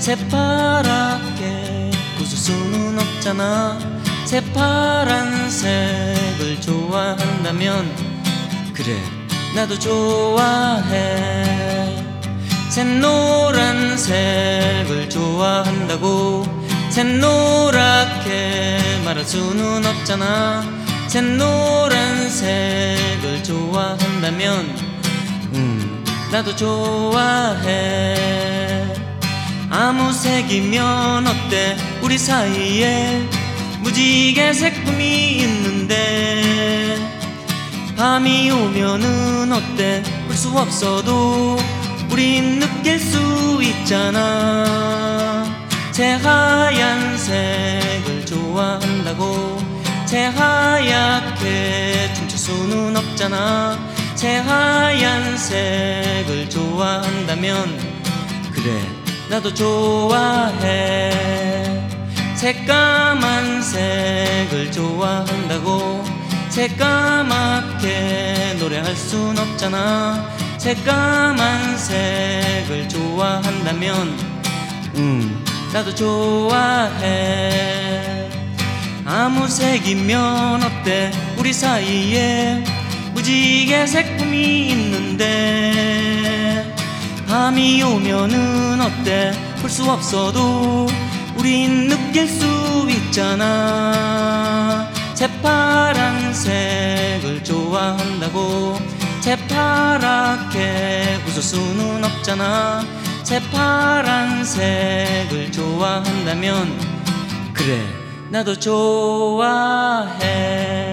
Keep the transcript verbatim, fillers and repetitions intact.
새파랗게 웃을 수는 없잖아. 새파란색을 좋아한다면 그래 나도 좋아해. 샛노란색을 좋아한다고 샛노랗게 말할 수는 없잖아. 샛노란색을 좋아한다면 음 나도 좋아해. 아무 색이면 어때 우리 사이에 무지개색 꿈이 있는데 밤이 오면은 어때 볼 수 없어도 우린 느낄 수 있잖아. 새하얀색을 좋아한다고 새하얗게 춤출 수는 없잖아. 새하얀색을 좋아한다면 그래 나도 좋아해. 새까만 색을 좋아한다고 새까맣게 노래할 순 없잖아. 새까만 색을 좋아한다면 음 나도 좋아해. 아무 색이면 어때 우리 사이에 무지개색 꿈이 있는데 밤이 오면은 어때 볼 수 없어도 우린 느낄 수 있잖아. 새파란색을 좋아한다고 새파랗게 웃을 수는 없잖아. 새파란색을 좋아한다면 그래 나도 좋아해.